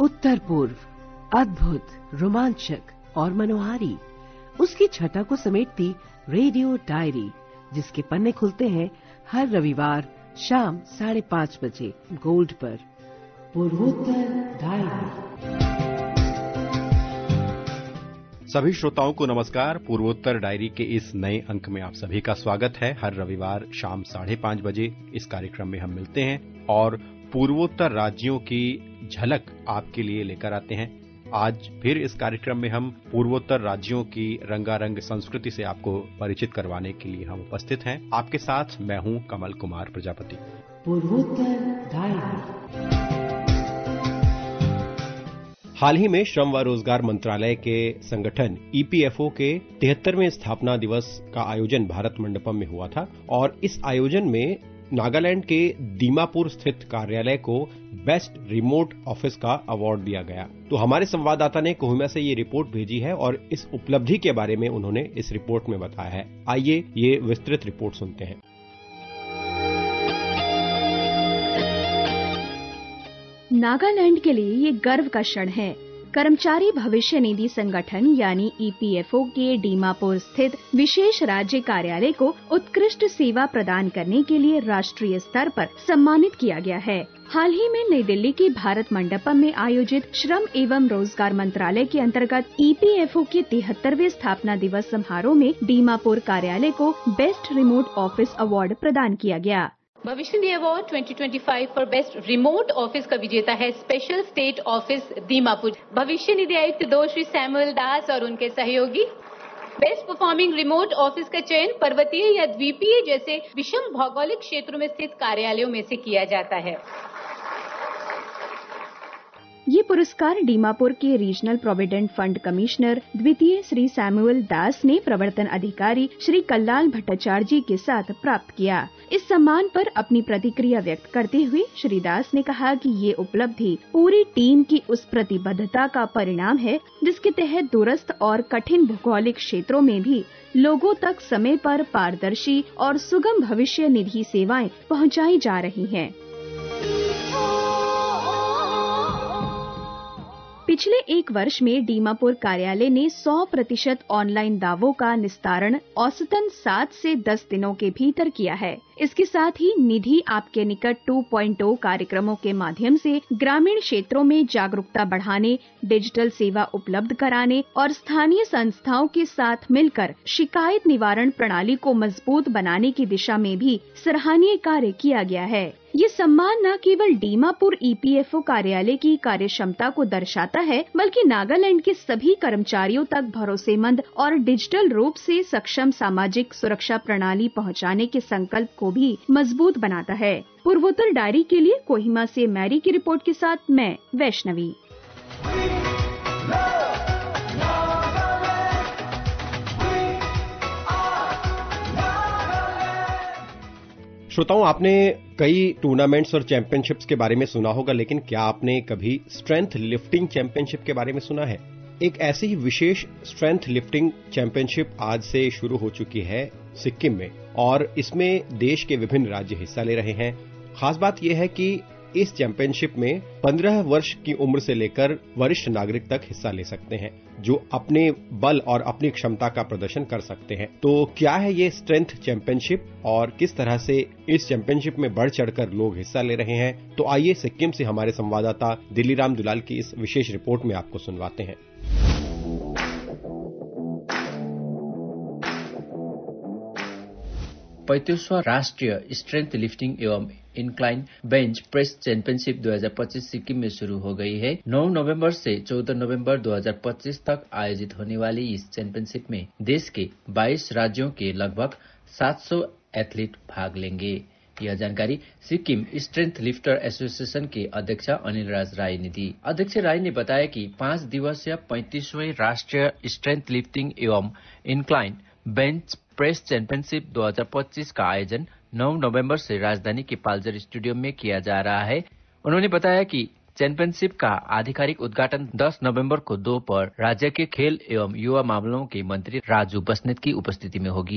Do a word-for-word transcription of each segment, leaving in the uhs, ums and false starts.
उत्तर पूर्व, अद्भुत, रोमांचक और मनोहारी, उसकी छटा को समेटती रेडियो डायरी, जिसके पन्ने खुलते हैं हर रविवार शाम साढ़े पाँच बजे गोल्ड पर। पूर्वोत्तर डायरी। सभी श्रोताओं को नमस्कार। पूर्वोत्तर डायरी के इस नए अंक में आप सभी का स्वागत है। हर रविवार शाम साढ़े पाँच बजे इस कार्यक्रम में हम मिलते हैं और पूर्वोत्तर राज्यों की झलक आपके लिए लेकर आते हैं। आज फिर इस कार्यक्रम में हम पूर्वोत्तर राज्यों की रंगारंग संस्कृति से आपको परिचित करवाने के लिए हम उपस्थित हैं। आपके साथ मैं हूं कमल कुमार प्रजापति। पूर्वोत्तर डायरी। हाल ही में श्रम व रोजगार मंत्रालय के संगठन ईपीएफओ के तिहत्तरवें स्थापना दिवस का आयोजन भारत मंडपम में हुआ था और इस आयोजन में नागालैंड के दीमापुर स्थित कार्यालय को बेस्ट रिमोट ऑफिस का अवार्ड दिया गया। तो हमारे संवाददाता ने कोहिमा से ये रिपोर्ट भेजी है और इस उपलब्धि के बारे में उन्होंने इस रिपोर्ट में बताया है। आइए ये विस्तृत रिपोर्ट सुनते हैं। नागालैंड के लिए ये गर्व का क्षण है। कर्मचारी भविष्य निधि संगठन यानी ईपीएफओ के दीमापुर स्थित विशेष राज्य कार्यालय को उत्कृष्ट सेवा प्रदान करने के लिए राष्ट्रीय स्तर पर सम्मानित किया गया है। हाल ही में नई दिल्ली की भारत मंडपम में आयोजित श्रम एवं रोजगार मंत्रालय के अंतर्गत ईपीएफओ के तिहत्तरवें स्थापना दिवस समारोह में दीमापुर कार्यालय को बेस्ट रिमोट ऑफिस अवार्ड प्रदान किया गया। भविष्य निधि award twenty twenty five for best remote office का विजेता है स्पेशल स्टेट ऑफिस दीमापुर। भविष्य निधि आयुक्त दो श्री सैमुअल दास और उनके सहयोगी। बेस्ट परफॉर्मिंग रिमोट ऑफिस का चयन पर्वतीय या द्वीपीय जैसे विषम भौगोलिक क्षेत्रों में स्थित कार्यालयों में से किया जाता है। ये पुरस्कार दीमापुर के रीजनल प्रोविडेंट फंड कमिश्नर द्वितीय श्री सैमुअल दास ने प्रवर्तन अधिकारी श्री कल्लाल भट्टाचार्य जी के साथ प्राप्त किया। इस सम्मान पर अपनी प्रतिक्रिया व्यक्त करते हुए श्री दास ने कहा कि ये उपलब्धि पूरी टीम की उस प्रतिबद्धता का परिणाम है जिसके तहत दूरस्थ और कठिन भौगोलिक क्षेत्रों में भी लोगों तक समय पर पारदर्शी और सुगम भविष्य निधि सेवाएं पहुंचाई जा रही हैं। पिछले एक वर्ष में दीमापुर कार्यालय ने सौ प्रतिशत ऑनलाइन दावों का निस्तारण औसतन सात से दस दिनों के भीतर किया है। इसके साथ ही निधि आपके निकट टू पॉइंट ओ कार्यक्रमों के माध्यम से ग्रामीण क्षेत्रों में जागरूकता बढ़ाने, डिजिटल सेवा उपलब्ध कराने और स्थानीय संस्थाओं के साथ मिलकर शिकायत निवारण प्रणाली को मजबूत बनाने की दिशा में भी सराहनीय कार्य किया गया है। ये सम्मान न केवल दीमापुर ईपीएफओ कार्यालय की कार्यक्षमता को दर्शाता है, बल्कि नागालैंड के सभी कर्मचारियों तक भरोसेमंद और डिजिटल रूप से सक्षम सामाजिक सुरक्षा प्रणाली पहुंचाने के संकल्प को भी मजबूत बनाता है। पूर्वोत्तर डायरी के लिए कोहिमा से मैरी की रिपोर्ट के साथ मैं वैष्णवी। श्रोताओं, आपने कई टूर्नामेंट्स और चैंपियनशिप्स के बारे में सुना होगा, लेकिन क्या आपने कभी स्ट्रेंथ लिफ्टिंग चैंपियनशिप के बारे में सुना है? एक ऐसी ही विशेष स्ट्रेंथ लिफ्टिंग चैंपियनशिप आज से शुरू हो चुकी है सिक्किम में और इसमें देश के विभिन्न राज्य हिस्सा ले रहे हैं। खास बात यह है कि इस चैंपियनशिप में पंद्रह वर्ष की उम्र से लेकर वरिष्ठ नागरिक तक हिस्सा ले सकते हैं, जो अपने बल और अपनी क्षमता का प्रदर्शन कर सकते हैं। तो क्या है ये स्ट्रेंथ चैंपियनशिप और किस तरह से इस चैंपियनशिप में बढ़ चढ़कर लोग हिस्सा ले रहे हैं, तो आइए सिक्किम से हमारे संवाददाता दिल्लीराम दुलाल की इस विशेष रिपोर्ट में आपको सुनवाते हैं। पैंतीसवां राष्ट्रीय स्ट्रेंथ लिफ्टिंग एवं इंक्लाइन बेंच प्रेस चैंपियनशिप दो हज़ार पच्चीस सिक्किम में शुरू हो गई है। नौ नवंबर से चौदह नवंबर दो हज़ार पच्चीस तक आयोजित होने वाली इस चैंपियनशिप में देश के बाईस राज्यों के लगभग सात सौ एथलीट भाग लेंगे। यह जानकारी सिक्किम स्ट्रेंथ लिफ्टर एसोसिएशन के अध्यक्ष अनिल राज राय ने दी। अध्यक्ष राय ने बताया कि पांच दिवसीय पैंतीसवें राष्ट्रीय स्ट्रेंथ लिफ्टिंग एवं इंक्लाइन बेंच प्रेस चैंपियनशिप दो हज़ार पच्चीस का आयोजन नौ नवंबर से राजधानी के पालजर स्टेडियम में किया जा रहा है। उन्होंने बताया कि चैंपियनशिप का आधिकारिक उद्घाटन दस नवंबर को दोपहर राज्य के खेल एवं युवा मामलों के मंत्री राजू बस्नेत की उपस्थिति में होगी।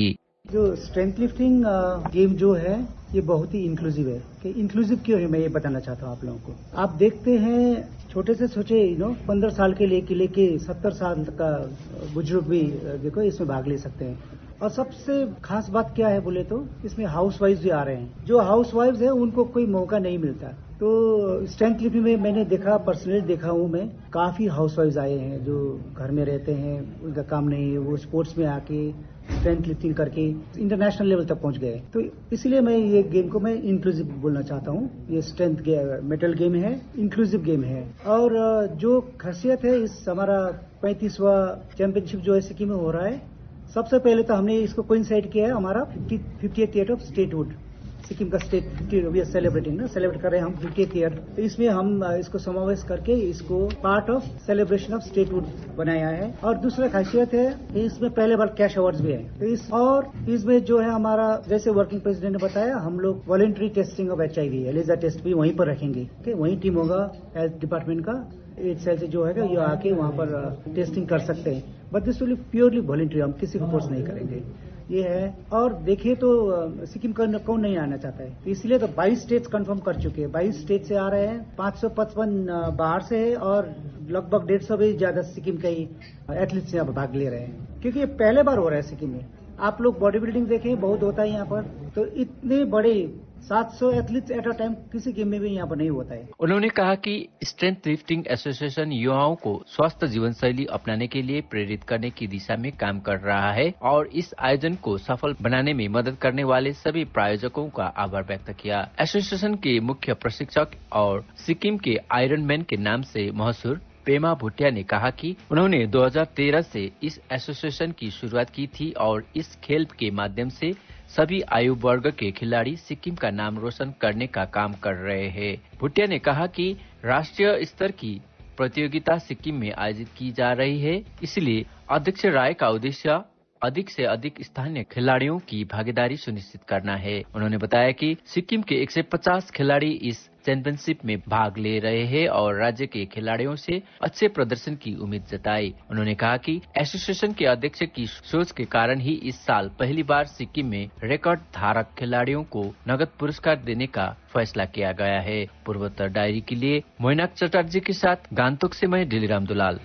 जो स्ट्रेंथ लिफ्टिंग गेम जो है ये बहुत ही इंक्लूसिव है। कि इंक्लूसिव क्यों है मैं ये बताना चाहता हूँ आप लोगों को। आप देखते हैं छोटे से छोटे यू नो पंद्रह साल के लेके लेके सत्तर साल का बुजुर्ग भी देखो इसमें भाग ले सकते हैं। और सबसे खास बात क्या है बोले तो इसमें हाउस वाइफ भी आ रहे हैं। जो हाउस वाइफ है उनको कोई मौका नहीं मिलता। तो स्ट्रेंथ लिफ्टिंग में मैंने देखा, पर्सनली देखा हूँ मैं, काफी हाउस वाइफ आए हैं जो घर में रहते हैं, उनका काम नहीं है, वो स्पोर्ट्स में आके स्ट्रेंथ लिफ्टिंग करके इंटरनेशनल लेवल तक पहुंच गए। तो इसलिए मैं ये गेम को मैं इंक्लूसिव बोलना चाहता हूँ। ये स्ट्रेंथ मेटल गेम है, इंक्लूसिव गेम है। और जो खासियत है इस हमारा पैंतीसवां चैंपियनशिप जो है सिक्किम में हो रहा है, सबसे पहले तो हमने इसको कोइंसाइड किया है हमारा fiftieth year of statehood. Sikkim का स्टेट वी आर सेलिब्रेटिंग ना सेलिब्रेट कर रहे हैं हम फिफ्टियथ ईयर। तो इसमें हम इसको समावेश करके इसको part of celebration of statehood बनाया है। और दूसरा खासियत है इसमें पहले बार कैश अवार्ड्स भी है। तो इस और इसमें जो है हमारा जैसे वर्किंग प्रेसिडेंट ने बताया, हम लोग voluntary testing of H I V ELISA test भी वहीं पर रखेंगे। ओके, वहीं टीम होगा हेल्थ डिपार्टमेंट का, एच सेल से जो है ये आके वहाँ पर टेस्टिंग कर सकते हैं। But this will purely voluntary, हम किसी को फोर्स नहीं करेंगे। ये है। और देखिए तो सिक्किम का कौन नहीं आना चाहता है, तो इसलिए तो बाईस स्टेट्स कंफर्म कर चुके हैं। बाईस स्टेट से आ रहे हैं, पाँच सौ पचपन बाहर से है और लगभग डेढ़ सौ भी ज्यादा सिक्किम के ही एथलीट्स यहाँ भाग ले रहे हैं। क्योंकि ये पहले बार हो रहा है सिक्किम में। आप लोग बॉडी बिल्डिंग देखें, बहुत होता है यहाँ पर, तो इतने बड़े सात सौ एथलीट्स एट अ टाइम किसी गेम में भी यहाँ पर नहीं होता है। उन्होंने कहा कि स्ट्रेंथ लिफ्टिंग एसोसिएशन युवाओं को स्वस्थ जीवन शैली अपनाने के लिए प्रेरित करने की दिशा में काम कर रहा है और इस आयोजन को सफल बनाने में मदद करने वाले सभी प्रायोजकों का आभार व्यक्त किया। एसोसिएशन के मुख्य प्रशिक्षक और सिक्किम के आयरन मैन के नाम से मशहूर पेमा भुटिया ने कहा कि उन्होंने दो हज़ार तेरह से इस एसोसिएशन की शुरुआत की थी और इस खेल के माध्यम से सभी आयु वर्ग के खिलाड़ी सिक्किम का नाम रोशन करने का काम कर रहे हैं। भुटिया ने कहा कि राष्ट्रीय स्तर की प्रतियोगिता सिक्किम में आयोजित की जा रही है, इसलिए अध्यक्ष राय का उद्देश्य अधिक से अधिक स्थानीय खिलाड़ियों की भागीदारी सुनिश्चित करना है। उन्होंने बताया कि सिक्किम के एक सौ पचास खिलाड़ी इस चैंपियनशिप में भाग ले रहे हैं और राज्य के खिलाड़ियों से अच्छे प्रदर्शन की उम्मीद जताई। उन्होंने कहा कि एसोसिएशन के अध्यक्ष की सोच के कारण ही इस साल पहली बार सिक्किम में रिकॉर्ड धारक खिलाड़ियों को नगद पुरस्कार देने का फैसला किया गया है। पूर्वोत्तर डायरी के लिए मोइनाक चटर्जी के साथ गांतोक से मैं दिलीराम दुलाल।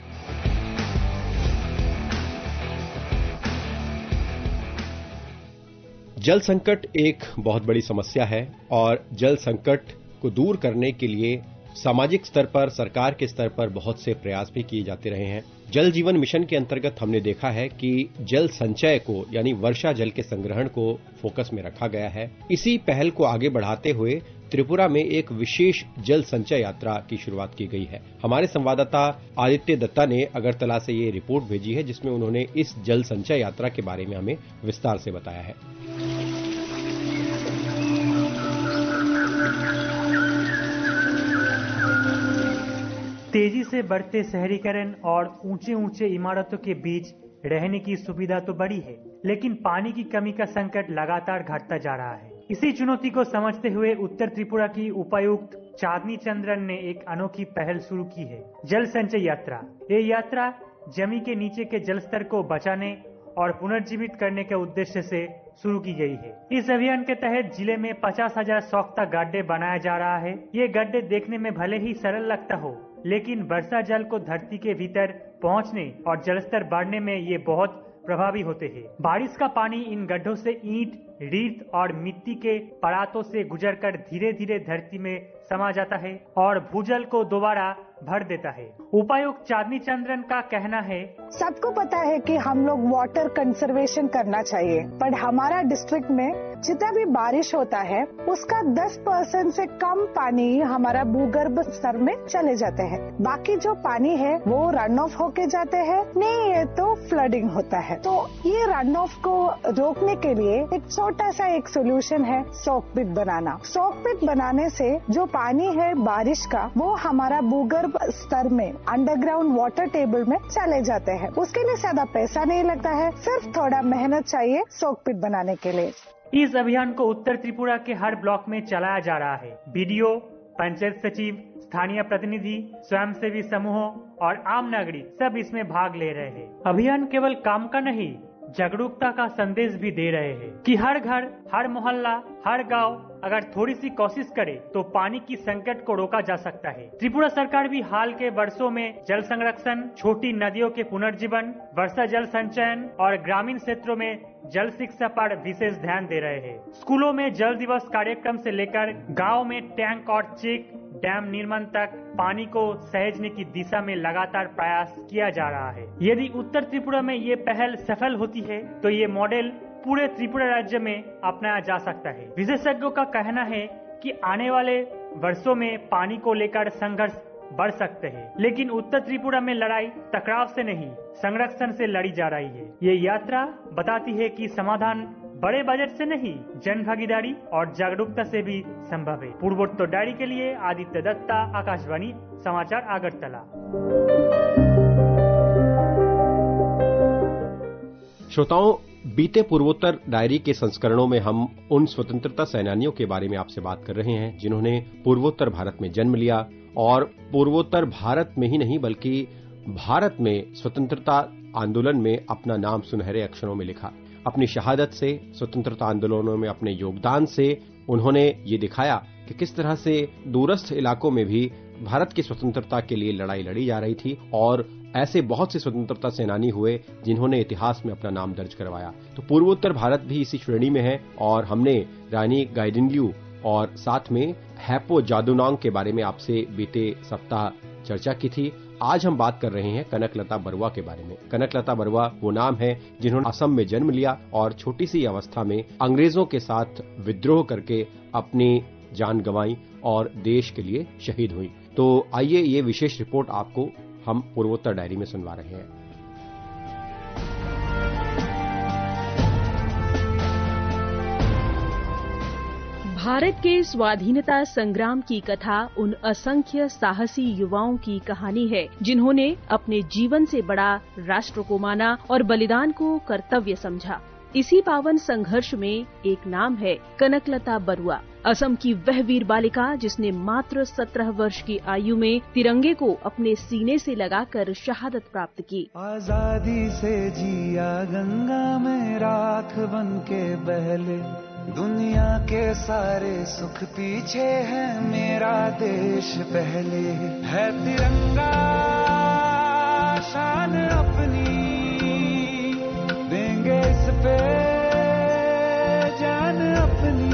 जल संकट एक बहुत बड़ी समस्या है और जल संकट को दूर करने के लिए सामाजिक स्तर पर, सरकार के स्तर पर बहुत से प्रयास भी किए जाते रहे हैं। जल जीवन मिशन के अंतर्गत हमने देखा है कि जल संचय को यानी वर्षा जल के संग्रहण को फोकस में रखा गया है। इसी पहल को आगे बढ़ाते हुए त्रिपुरा में एक विशेष जल संचय यात्रा की शुरुआत की गई है। हमारे संवाददाता आदित्य दत्ता ने अगरतला से ये रिपोर्ट भेजी है जिसमें उन्होंने इस जल संचय यात्रा के बारे में हमें विस्तार से बताया है। तेजी से बढ़ते शहरीकरण और ऊंचे ऊंचे इमारतों के बीच रहने की सुविधा तो बढ़ी है, लेकिन पानी की कमी का संकट लगातार घटता जा रहा है। इसी चुनौती को समझते हुए उत्तर त्रिपुरा की उपायुक्त चांदनी चंद्रन ने एक अनोखी पहल शुरू की है, जल संचय यात्रा। ये यात्रा जमीन के नीचे के जल स्तर को बचाने और पुनर्जीवित करने के उद्देश्य से शुरू की गई है। इस अभियान के तहत जिले में पचास हजार सौख्ता गड्ढे बनाया जा रहा है। ये गड्ढे देखने में भले ही सरल लगता हो, लेकिन वर्षा जल को धरती के भीतर पहुंचने और जलस्तर बढ़ने में ये बहुत प्रभावी होते हैं। बारिश का पानी इन गड्ढों से ईंट, रेत और मिट्टी के परातों से गुजरकर धीरे धीरे धरती में समा जाता है और भूजल को दोबारा भर देता है। उपायुक्त चांदनी चंद्रन का कहना है, सबको पता है कि हम लोग वाटर कंजर्वेशन करना चाहिए, पर हमारा डिस्ट्रिक्ट में जितना भी बारिश होता है उसका दस परसेंट से कम पानी हमारा भूगर्भ स्तर में चले जाते हैं। बाकी जो पानी है वो रन ऑफ होके जाते हैं, नहीं है तो फ्लडिंग होता है। तो ये रन ऑफ को रोकने के लिए एक छोटा सा एक सोल्यूशन है, सॉक पिट बनाना। सॉक पिट बनाने से जो पानी है बारिश का वो हमारा भूगर्भ स्तर में अंडरग्राउंड वाटर टेबल में चले जाते हैं। उसके लिए ज्यादा पैसा नहीं लगता है, सिर्फ थोड़ा मेहनत चाहिए सॉक पिट बनाने के लिए। इस अभियान को उत्तर त्रिपुरा के हर ब्लॉक में चलाया जा रहा है। बीडीओ, पंचायत सचिव, स्थानीय प्रतिनिधि, स्वयंसेवी समूहों और आम नागरिक सब इसमें भाग ले रहे हैं। अभियान केवल काम का नहीं, जागरूकता का संदेश भी दे रहे हैं कि हर घर, हर मोहल्ला, हर गांव अगर थोड़ी सी कोशिश करे तो पानी की संकट को रोका जा सकता है। त्रिपुरा सरकार भी हाल के वर्षों में जल संरक्षण, छोटी नदियों के पुनर्जीवन, वर्षा जल संचयन और ग्रामीण क्षेत्रों में जल शिक्षा पर विशेष ध्यान दे रहे हैं। स्कूलों में जल दिवस कार्यक्रम से लेकर गांव में टैंक और चेक डैम निर्माण तक पानी को सहेजने की दिशा में लगातार प्रयास किया जा रहा है। यदि उत्तर त्रिपुरा में ये पहल सफल होती है तो ये मॉडल पूरे त्रिपुरा राज्य में अपनाया जा सकता है। विशेषज्ञों का कहना है कि आने वाले वर्षों में पानी को लेकर संघर्ष बढ़ सकते हैं, लेकिन उत्तर त्रिपुरा में लड़ाई टकराव से नहीं, संरक्षण से लड़ी जा रही है। ये यात्रा बताती है कि समाधान बड़े बजट से नहीं, जन भागीदारी और जागरूकता से भी संभव है। पूर्वोत्तर डायरी के लिए आदित्य दत्ता, आकाशवाणी समाचार, अगरतला। श्रोताओं, बीते पूर्वोत्तर डायरी के संस्करणों में हम उन स्वतंत्रता सेनानियों के बारे में आपसे बात कर रहे हैं जिन्होंने पूर्वोत्तर भारत में जन्म लिया और पूर्वोत्तर भारत में ही नहीं बल्कि भारत में स्वतंत्रता आंदोलन में अपना नाम सुनहरे अक्षरों में लिखा। अपनी शहादत से, स्वतंत्रता आंदोलनों में अपने योगदान से उन्होंने ये दिखाया कि किस तरह से दूरस्थ इलाकों में भी भारत की स्वतंत्रता के लिए लड़ाई लड़ी जा रही थी और ऐसे बहुत से स्वतंत्रता सेनानी हुए जिन्होंने इतिहास में अपना नाम दर्ज करवाया। तो पूर्वोत्तर भारत भी इसी श्रेणी में है और हमने रानी गाइडिनल्यू और साथ में हैपो जादूनांग के बारे में आपसे बीते सप्ताह चर्चा की थी। आज हम बात कर रहे हैं कनकलता बरुआ के बारे में। कनकलता बरुआ वो नाम है जिन्होंने असम में जन्म लिया और छोटी सी अवस्था में अंग्रेजों के साथ विद्रोह करके अपनी जान गंवाई और देश के लिए शहीद हुई। तो आइए ये विशेष रिपोर्ट आपको हम पूर्वोत्तर डायरी में सुनवा रहे हैं। भारत के स्वाधीनता संग्राम की कथा उन असंख्य साहसी युवाओं की कहानी है जिन्होंने अपने जीवन से बड़ा राष्ट्र को माना और बलिदान को कर्तव्य समझा। इसी पावन संघर्ष में एक नाम है कनकलता बरुआ, असम की वह वीर बालिका जिसने मात्र सत्रह वर्ष की आयु में तिरंगे को अपने सीने से लगाकर शहादत प्राप्त की। आजादी से जिया गंगा में राख बन के बहले, दुनिया के सारे सुख पीछे है, मेरा देश पहले है। तिरंगा शान अपनी देंगे इस पे जान अपनी,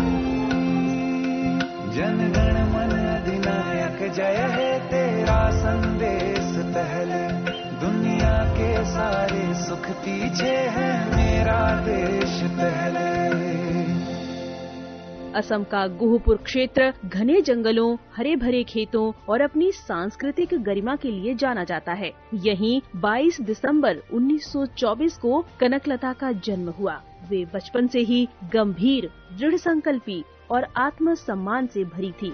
जनगण मन अधिनायक जय है तेरा संदेश पहले, दुनिया के सारे सुख पीछे है, मेरा देश पहले। असम का गोहपुर क्षेत्र घने जंगलों, हरे भरे खेतों और अपनी सांस्कृतिक गरिमा के लिए जाना जाता है। यहीं बाईस दिसंबर उन्नीस सौ चौबीस को कनकलता का जन्म हुआ। वे बचपन से ही गंभीर, दृढ़ संकल्पी और आत्मसम्मान से भरी थी।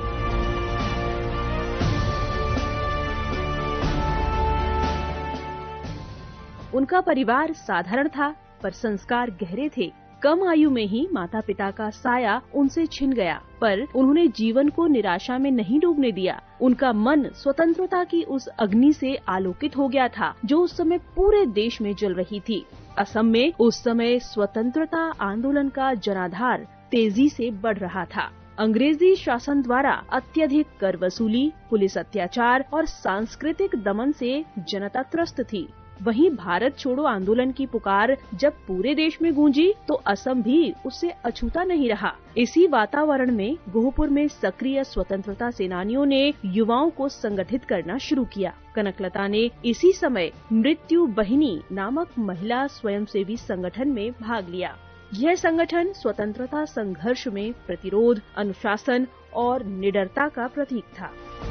उनका परिवार साधारण था पर संस्कार गहरे थे। कम आयु में ही माता पिता का साया उनसे छिन गया, पर उन्होंने जीवन को निराशा में नहीं डूबने दिया। उनका मन स्वतंत्रता की उस अग्नि से आलोकित हो गया था जो उस समय पूरे देश में जल रही थी। असम में उस समय स्वतंत्रता आंदोलन का जनाधार तेजी से बढ़ रहा था। अंग्रेजी शासन द्वारा अत्यधिक कर वसूली, पुलिस अत्याचार और सांस्कृतिक दमन से जनता त्रस्त थी। वहीं भारत छोड़ो आंदोलन की पुकार जब पूरे देश में गूंजी तो असम भी उससे अछूता नहीं रहा। इसी वातावरण में गोहपुर में सक्रिय स्वतंत्रता सेनानियों ने युवाओं को संगठित करना शुरू किया। कनकलता ने इसी समय मृत्यु बहिनी नामक महिला स्वयंसेवी संगठन में भाग लिया। यह संगठन स्वतंत्रता संघर्ष में प्रतिरोध, अनुशासन और निडरता का प्रतीक था।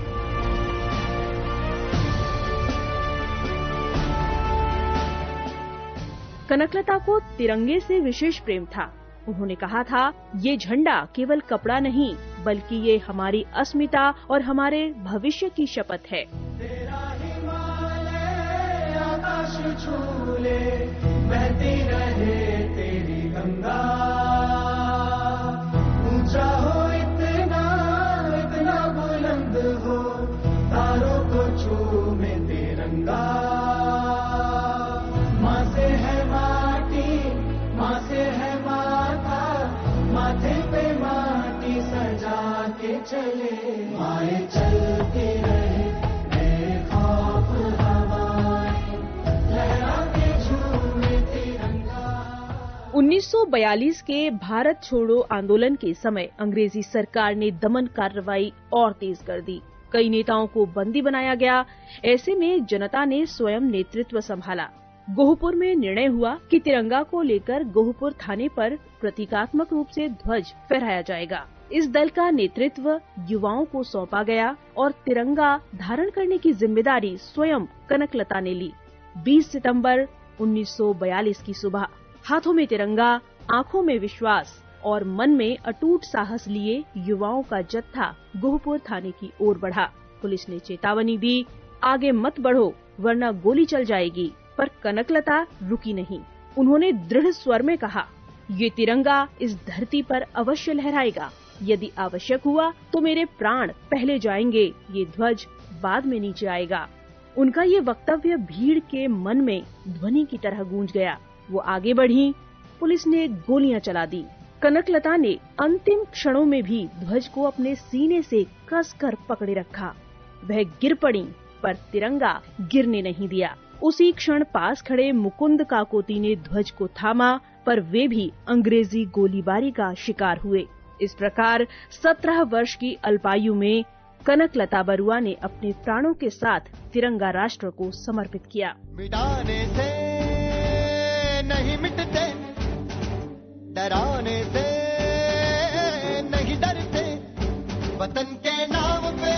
कनकलता को तिरंगे से विशेष प्रेम था। उन्होंने कहा था, ये झंडा केवल कपड़ा नहीं बल्कि ये हमारी अस्मिता और हमारे भविष्य की शपथ है। तेरा हिमालय आकाश छू ले, बहती रहे तेरी गंगा, ऊंचा हो इतना इतना बुलंद हो, तारों को छूमे तिरंगा, माँ से है माटी उन्नीस सौ बयालीस के भारत छोड़ो आंदोलन के समय अंग्रेजी सरकार ने दमन कार्रवाई और तेज कर दी। कई नेताओं को बंदी बनाया गया। ऐसे में जनता ने स्वयं नेतृत्व संभाला। गोहपुर में निर्णय हुआ कि तिरंगा को लेकर गोहपुर थाने पर प्रतीकात्मक रूप से ध्वज फहराया जाएगा। इस दल का नेतृत्व युवाओं को सौंपा गया और तिरंगा धारण करने की जिम्मेदारी स्वयं कनकलता ने ली। बीस सितंबर उन्नीस सौ बयालीस की सुबह हाथों में तिरंगा, आंखों में विश्वास और मन में अटूट साहस लिए युवाओं का जत्था गोहपुर थाने की ओर बढ़ा। पुलिस ने चेतावनी दी, आगे मत बढ़ो वरना गोली चल जाएगी, पर कनकलता रुकी नहीं। उन्होंने दृढ़ स्वर में कहा, ये तिरंगा इस धरती पर अवश्य लहराएगा। यदि आवश्यक हुआ तो मेरे प्राण पहले जाएंगे, ये ध्वज बाद में नीचे आएगा। उनका ये वक्तव्य भीड़ के मन में ध्वनि की तरह गूंज गया। वो आगे बढ़ी, पुलिस ने गोलियां चला दी। कनकलता ने अंतिम क्षणों में भी ध्वज को अपने सीने से कसकर पकड़े रखा। वह गिर पड़ी पर तिरंगा गिरने नहीं दिया। उसी क्षण पास खड़े मुकुंद काकोती ने ध्वज को थामा, पर वे भी अंग्रेजी गोलीबारी का शिकार हुए। इस प्रकार सत्रह वर्ष की अल्पायु में कनकलता बरुआ ने अपने प्राणों के साथ तिरंगा राष्ट्र को समर्पित किया। मिटाने से नहीं मिटते, डराने से नहीं डरते, वतन के नाम पे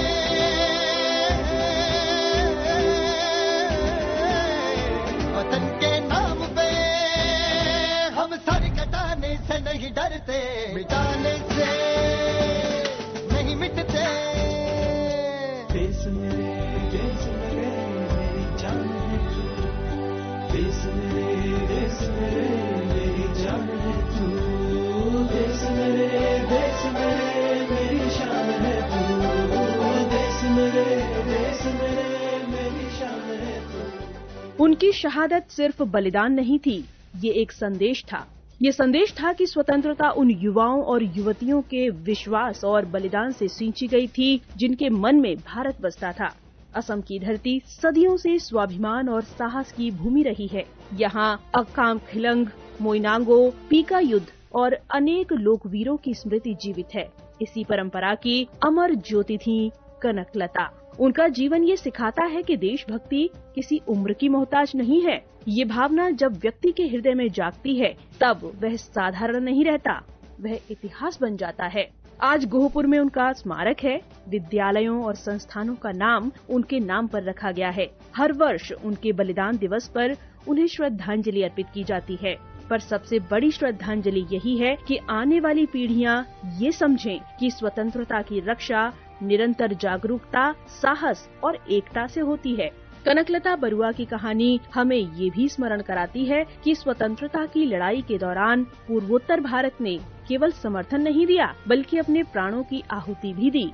वतन के नाम पे हम सर कटाने से नहीं डरते, मिटाने से नहीं मिटते। देश मेरे देश मेरे मेरी जान है तू, देश मेरे देश मेरे मेरी जान है तू, देश मेरे देश मेरे मेरी शान है तू, देश मेरे देश मेरे मेरी शान है तू। उनकी शहादत सिर्फ बलिदान नहीं थी, ये एक संदेश था। ये संदेश था कि स्वतंत्रता उन युवाओं और युवतियों के विश्वास और बलिदान से सींची गई थी जिनके मन में भारत बसता था। असम की धरती सदियों से स्वाभिमान और साहस की भूमि रही है। यहाँ अक्काम खिलंग, मोइनांगो, पीका युद्ध और अनेक लोकवीरों की स्मृति जीवित है। इसी परंपरा की अमर ज्योति थी कनकलता। उनका जीवन ये सिखाता है कि देशभक्ति किसी उम्र की मोहताज नहीं है। ये भावना जब व्यक्ति के हृदय में जागती है तब वह साधारण नहीं रहता, वह इतिहास बन जाता है। आज गोहपुर में उनका स्मारक है। विद्यालयों और संस्थानों का नाम उनके नाम पर रखा गया है। हर वर्ष उनके बलिदान दिवस पर उन्हें श्रद्धांजलि अर्पित की जाती है। पर सबसे बड़ी श्रद्धांजलि यही है कि आने वाली पीढ़ियां ये समझें कि स्वतंत्रता की रक्षा निरंतर जागरूकता, साहस और एकता से होती है। कनकलता बरुआ की कहानी हमें ये भी स्मरण कराती है कि स्वतंत्रता की लड़ाई के दौरान पूर्वोत्तर भारत ने केवल समर्थन नहीं दिया बल्कि अपने प्राणों की आहुति भी दी।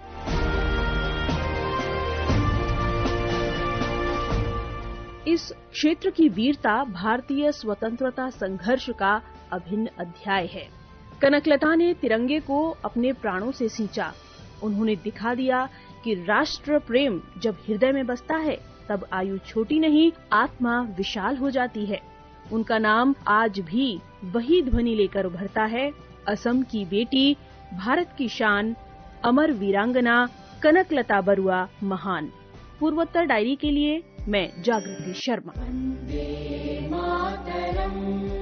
इस क्षेत्र की वीरता भारतीय स्वतंत्रता संघर्ष का अभिन्न अध्याय है। कनकलता ने तिरंगे को अपने प्राणों से सींचा। उन्होंने दिखा दिया कि राष्ट्र प्रेम जब हृदय में बसता है तब आयु छोटी नहीं, आत्मा विशाल हो जाती है। उनका नाम आज भी वही ध्वनि लेकर उभरता है, असम की बेटी, भारत की शान, अमर वीरांगना कनकलता बरुआ महान। पूर्वोत्तर डायरी के लिए मैं जागृति शर्मा। वंदे मातरम,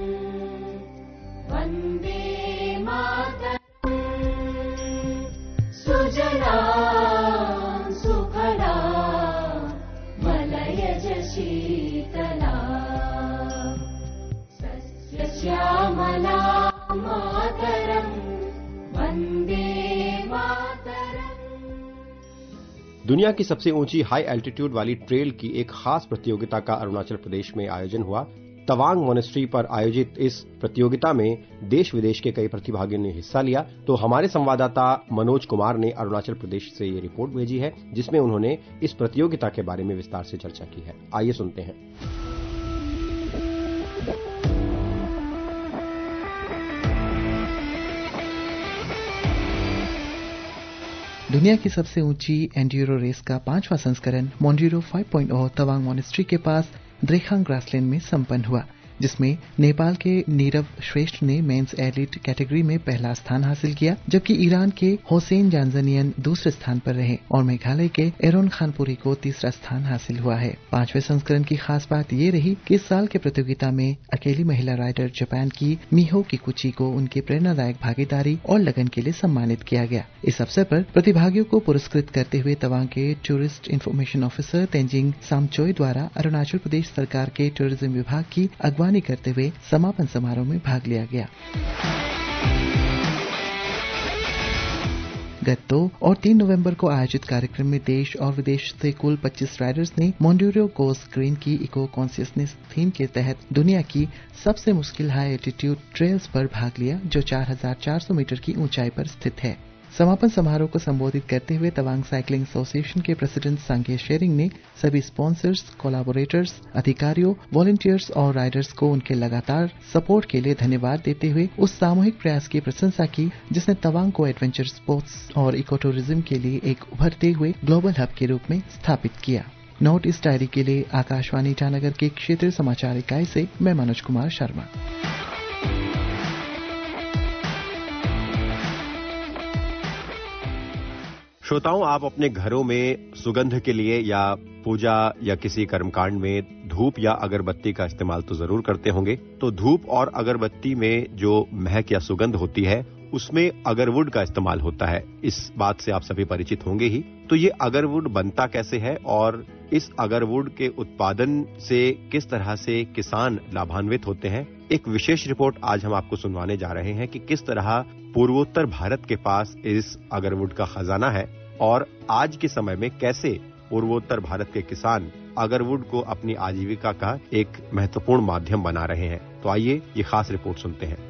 वंदे मातरम, सुजला सुफला मलयज शीतला, सस्य श्यामला मातरम, वंदे मातरम। दुनिया की सबसे ऊंची हाई एल्टीट्यूड वाली ट्रेल की एक खास प्रतियोगिता का अरुणाचल प्रदेश में आयोजन हुआ। तवांग मोनेस्ट्री पर आयोजित इस प्रतियोगिता में देश विदेश के कई प्रतिभागियों ने हिस्सा लिया। तो हमारे संवाददाता मनोज कुमार ने अरुणाचल प्रदेश से ये रिपोर्ट भेजी है जिसमें उन्होंने इस प्रतियोगिता के बारे में विस्तार से चर्चा की है। आइए सुनते हैं। दुनिया की सबसे ऊंची एंड्यूरो रेस का पांचवा संस्करण Monduro five point O Tawang monastery के पास द्रेखांग ग्रासलैंड में संपन्न हुआ। जिसमें नेपाल के नीरव श्रेष्ठ ने मेंस एलिट कैटेगरी में पहला स्थान हासिल किया, जबकि ईरान के होसेन जानजनियन दूसरे स्थान पर रहे और मेघालय के एरोन खानपुरी को तीसरा स्थान हासिल हुआ है। पांचवें संस्करण की खास बात ये रही कि इस साल के प्रतियोगिता में अकेली महिला राइडर जापान की मिहो किकुची को उनकी प्रेरणादायक भागीदारी और लगन के लिए सम्मानित किया गया। इस अवसर पर प्रतिभागियों को पुरस्कृत करते हुए तवांग के tourist information officer Tenzing Samchoi द्वारा अरुणाचल प्रदेश सरकार के टूरिज्म विभाग की अगवानी करते हुए समापन समारोह में भाग लिया गया। गत दो और तीन नवंबर को आयोजित कार्यक्रम में देश और विदेश से कुल पच्चीस राइडर्स ने मोंड्यूरो कोस्ट ग्रीन की इको कॉन्शियसनेस थीम के तहत दुनिया की सबसे मुश्किल हाई एल्टीट्यूड ट्रेल्स पर भाग लिया, जो चार हजार चार सौ मीटर की ऊंचाई पर स्थित है। समापन समारोह को संबोधित करते हुए तवांग साइकिलिंग एसोसिएशन के प्रेसिडेंट सांगे शेरिंग ने सभी स्पॉन्सर्स, कोलैबोरेटर्स, अधिकारियों, वॉलंटियर्स और राइडर्स को उनके लगातार सपोर्ट के लिए धन्यवाद देते हुए उस सामूहिक प्रयास की प्रशंसा की जिसने तवांग को एडवेंचर स्पोर्ट्स और इको टूरिज्म के लिए एक उभरते हुए ग्लोबल हब के रूप में स्थापित किया। नोट इस डायरी के लिए आकाशवाणी ईटानगर के क्षेत्रीय समाचार इकाई से मैं मनोज कुमार शर्मा। श्रोताओं, आप अपने घरों में सुगंध के लिए या पूजा या किसी कर्मकांड में धूप या अगरबत्ती का इस्तेमाल तो जरूर करते होंगे। तो धूप और अगरबत्ती में जो महक या सुगंध होती है उसमें अगरवुड का इस्तेमाल होता है। इस बात से आप सभी परिचित होंगे ही। तो ये अगरवुड बनता कैसे है और इस अगरवुड के उत्पादन से किस तरह से किसान लाभान्वित होते हैं, एक विशेष रिपोर्ट आज हम आपको सुनवाने जा रहे हैं कि किस तरह पूर्वोत्तर भारत के पास इस अगरवुड का खजाना है और आज के समय में कैसे पूर्वोत्तर भारत के किसान अगरवुड को अपनी आजीविका का एक महत्वपूर्ण माध्यम बना रहे हैं। तो आइए ये खास रिपोर्ट सुनते हैं।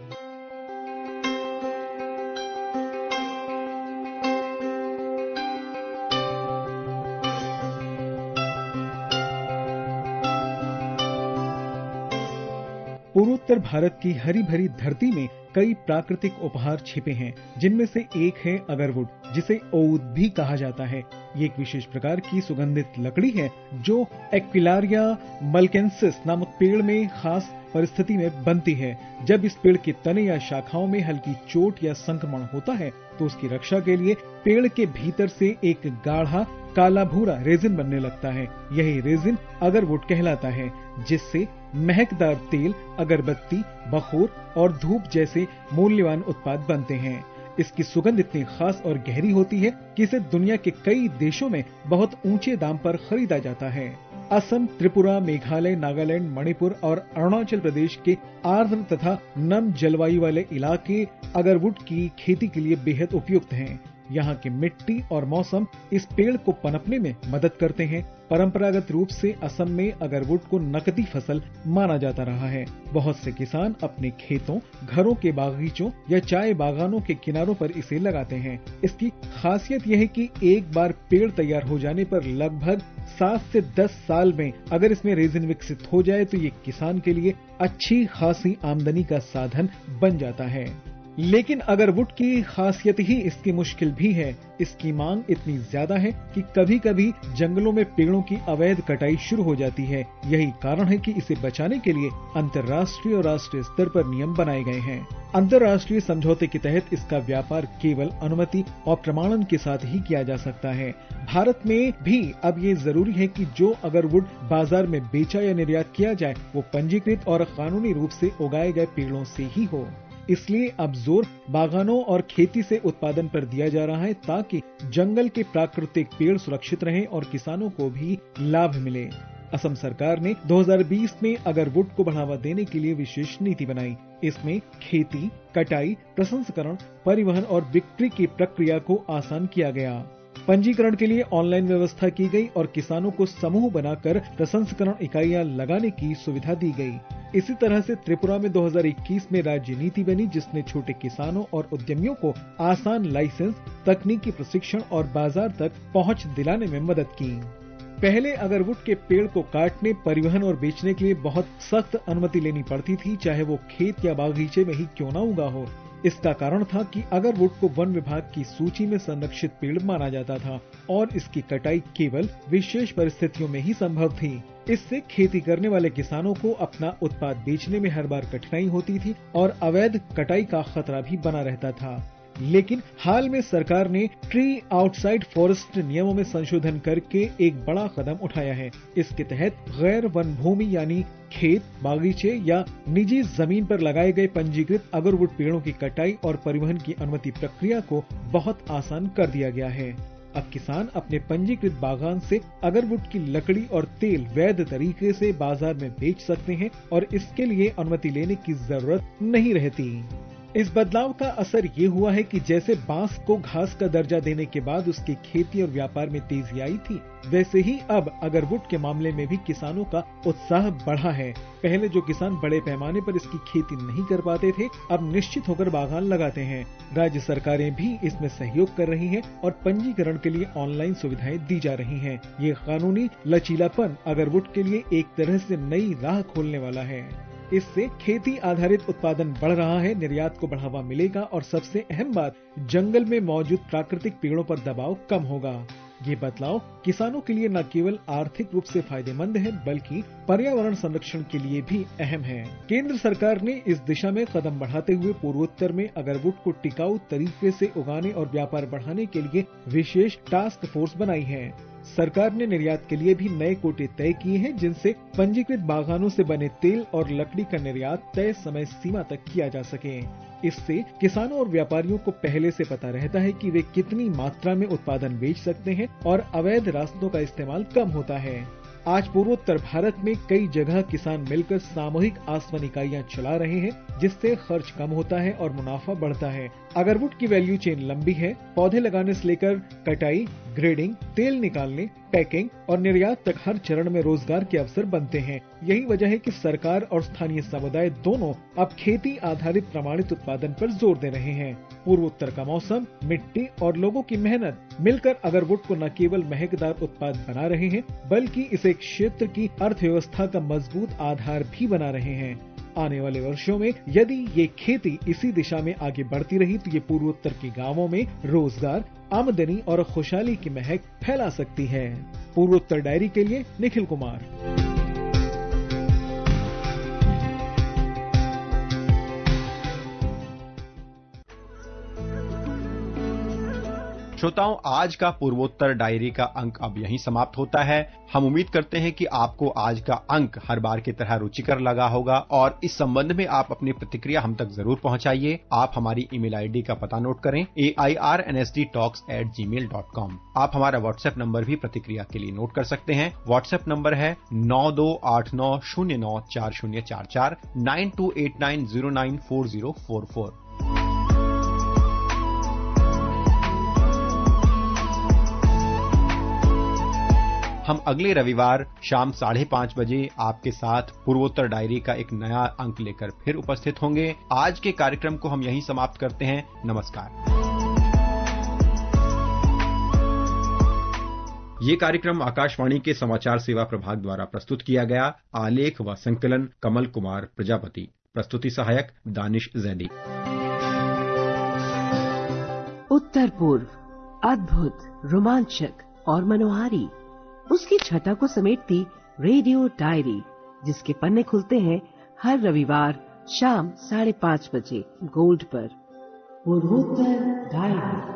पूर्वोत्तर भारत की हरी भरी धरती में कई प्राकृतिक उपहार छिपे हैं, जिनमें से एक है अगरवुड, जिसे ओउद भी कहा जाता है। ये एक विशेष प्रकार की सुगंधित लकड़ी है जो एक्विलारिया मल्केंसिस नामक पेड़ में खास परिस्थिति में बनती है। जब इस पेड़ के तने या शाखाओं में हल्की चोट या संक्रमण होता है तो उसकी रक्षा के लिए पेड़ के भीतर से एक गाढ़ा काला भूरा रेजिन बनने लगता है। यही रेजिन अगरवुड कहलाता है, जिससे महकदार तेल, अगरबत्ती, बखूर और धूप जैसे मूल्यवान उत्पाद बनते हैं। इसकी सुगंध इतनी खास और गहरी होती है कि इसे दुनिया के कई देशों में बहुत ऊंचे दाम पर खरीदा जाता है। असम, त्रिपुरा, मेघालय, नागालैंड, मणिपुर और अरुणाचल प्रदेश के आर्द्र तथा नम जलवायु वाले इलाके अगरवुड की खेती के लिए बेहद उपयुक्त हैं। यहाँ की मिट्टी और मौसम इस पेड़ को पनपने में मदद करते हैं। परंपरागत रूप से असम में अगरवुड को नकदी फसल माना जाता रहा है। बहुत से किसान अपने खेतों, घरों के बागीचों या चाय बागानों के किनारों पर इसे लगाते हैं। इसकी खासियत यह है कि एक बार पेड़ तैयार हो जाने पर लगभग सात से दस साल में अगर इसमें रेजिन विकसित हो जाए तो ये किसान के लिए अच्छी खासी आमदनी का साधन बन जाता है। लेकिन अगरवुड की खासियत ही इसकी मुश्किल भी है। इसकी मांग इतनी ज्यादा है कि कभी कभी जंगलों में पेड़ों की अवैध कटाई शुरू हो जाती है। यही कारण है कि इसे बचाने के लिए अंतर्राष्ट्रीय और राष्ट्रीय स्तर पर नियम बनाए गए हैं। अंतर्राष्ट्रीय समझौते के तहत इसका व्यापार केवल अनुमति और प्रमाणन के साथ ही किया जा सकता है। भारत में भी अब ये जरूरी है कि जो अगरवुड बाजार में बेचा या निर्यात किया जाए वो पंजीकृत और कानूनी रूप से उगाए गए पेड़ों से ही हो। इसलिए अब जोर बागानों और खेती से उत्पादन पर दिया जा रहा है ताकि जंगल के प्राकृतिक पेड़ सुरक्षित रहें और किसानों को भी लाभ मिले। असम सरकार ने दो हज़ार बीस में अगरवुड को बढ़ावा देने के लिए विशेष नीति बनाई। इसमें खेती, कटाई, प्रसंस्करण, परिवहन और बिक्री की प्रक्रिया को आसान किया गया। पंजीकरण के लिए ऑनलाइन व्यवस्था की गई और किसानों को समूह बनाकर प्रसंस्करण इकाइयां लगाने की सुविधा दी गई। इसी तरह से त्रिपुरा में दो हज़ार इक्कीस में राज्य नीति बनी जिसने छोटे किसानों और उद्यमियों को आसान लाइसेंस, तकनीकी प्रशिक्षण और बाजार तक पहुंच दिलाने में मदद की। पहले अगरवुड के पेड़ को काटने, परिवहन और बेचने के लिए बहुत सख्त अनुमति लेनी पड़ती थी, चाहे वो खेत या बागीचे में ही क्यों न उगा हो। इसका कारण था कि अगरवुड को वन विभाग की सूची में संरक्षित पेड़ माना जाता था और इसकी कटाई केवल विशेष परिस्थितियों में ही संभव थी। इससे खेती करने वाले किसानों को अपना उत्पाद बेचने में हर बार कठिनाई होती थी और अवैध कटाई का खतरा भी बना रहता था। लेकिन हाल में सरकार ने ट्री आउटसाइड फॉरेस्ट नियमों में संशोधन करके एक बड़ा कदम उठाया है। इसके तहत गैर वन भूमि यानी खेत, बागीचे या निजी जमीन पर लगाए गए पंजीकृत अगरवुड पेड़ों की कटाई और परिवहन की अनुमति प्रक्रिया को बहुत आसान कर दिया गया है। अब किसान अपने पंजीकृत बागान से अगरवुड की लकड़ी और तेल वैध तरीके से बाजार में बेच सकते हैं और इसके लिए अनुमति लेने की जरूरत नहीं रहती। इस बदलाव का असर ये हुआ है कि जैसे बांस को घास का दर्जा देने के बाद उसकी खेती और व्यापार में तेजी आई थी, वैसे ही अब अगरवुड के मामले में भी किसानों का उत्साह बढ़ा है। पहले जो किसान बड़े पैमाने पर इसकी खेती नहीं कर पाते थे, अब निश्चित होकर बागान लगाते हैं। राज्य सरकारें भी इसमें सहयोग कर रही हैं और पंजीकरण के लिए ऑनलाइन सुविधाएं दी जा रही हैं। ये कानूनी लचीलापन अगरवुड के लिए एक तरह से नई राह खोलने वाला है। इससे खेती आधारित उत्पादन बढ़ रहा है, निर्यात को बढ़ावा मिलेगा और सबसे अहम बात, जंगल में मौजूद प्राकृतिक पेड़ों पर दबाव कम होगा। ये बदलाव किसानों के लिए न केवल आर्थिक रूप से फायदेमंद है, बल्कि पर्यावरण संरक्षण के लिए भी अहम है। केंद्र सरकार ने इस दिशा में कदम बढ़ाते हुए पूर्वोत्तर में अगरवुड को टिकाऊ तरीके से उगाने और व्यापार बढ़ाने के लिए विशेष टास्क फोर्स बनाई है। सरकार ने निर्यात के लिए भी नए कोटे तय किए हैं, जिनसे पंजीकृत बागानों से बने तेल और लकड़ी का निर्यात तय समय सीमा तक किया जा सके। इससे किसानों और व्यापारियों को पहले से पता रहता है कि वे कितनी मात्रा में उत्पादन बेच सकते हैं और अवैध रास्तों का इस्तेमाल कम होता है। आज पूर्वोत्तर भारत में कई जगह किसान मिलकर सामूहिक आसवन इकाइयां चला रहे हैं, जिससे खर्च कम होता है और मुनाफा बढ़ता है। अगरवुड की वैल्यू चेन लंबी है। पौधे लगाने से लेकर कटाई, ग्रेडिंग, तेल निकालने, पैकिंग और निर्यात तक हर चरण में रोजगार के अवसर बनते हैं। यही वजह है कि सरकार और स्थानीय समुदाय दोनों अब खेती आधारित प्रमाणित उत्पादन पर जोर दे रहे हैं। पूर्वोत्तर का मौसम, मिट्टी और लोगों की मेहनत मिलकर अगरवुड को न केवल महकदार उत्पाद बना रहे हैं, बल्कि इसे क्षेत्र की अर्थव्यवस्था का मजबूत आधार भी बना रहे हैं। आने वाले वर्षों में यदि ये खेती इसी दिशा में आगे बढ़ती रही तो ये पूर्वोत्तर के गांवों में रोजगार, आमदनी और खुशहाली की महक फैला सकती है। पूर्वोत्तर डायरी के लिए निखिल कुमार। श्रोताओं, आज का पूर्वोत्तर डायरी का अंक अब यहीं समाप्त होता है। हम उम्मीद करते हैं कि आपको आज का अंक हर बार की तरह रुचिकर लगा होगा और इस संबंध में आप अपनी प्रतिक्रिया हम तक जरूर पहुंचाइए। आप हमारी ईमेल आईडी का पता नोट करें, A I R N S D talks at Gmail dot com. आप हमारा व्हाट्सएप नंबर भी प्रतिक्रिया के लिए नोट कर सकते हैं। व्हाट्सएप नंबर है नौ दो आठ नौ शून्य नौ चार शून्य चार चार nine two eight nine zero nine four zero four four. हम अगले रविवार शाम साढ़े पांच बजे आपके साथ पूर्वोत्तर डायरी का एक नया अंक लेकर फिर उपस्थित होंगे। आज के कार्यक्रम को हम यहीं समाप्त करते हैं। नमस्कार। ये कार्यक्रम आकाशवाणी के समाचार सेवा प्रभाग द्वारा प्रस्तुत किया गया। आलेख व संकलन कमल कुमार प्रजापति। प्रस्तुति सहायक दानिश जैदी। उत्तर पूर्व, अद्भुत, रोमांचक और मनोहारी, उसकी छटा को समेटती रेडियो डायरी, जिसके पन्ने खुलते हैं हर रविवार शाम साढ़े पांच बजे गोल्ड पर। पूर्वोत्तर डायरी।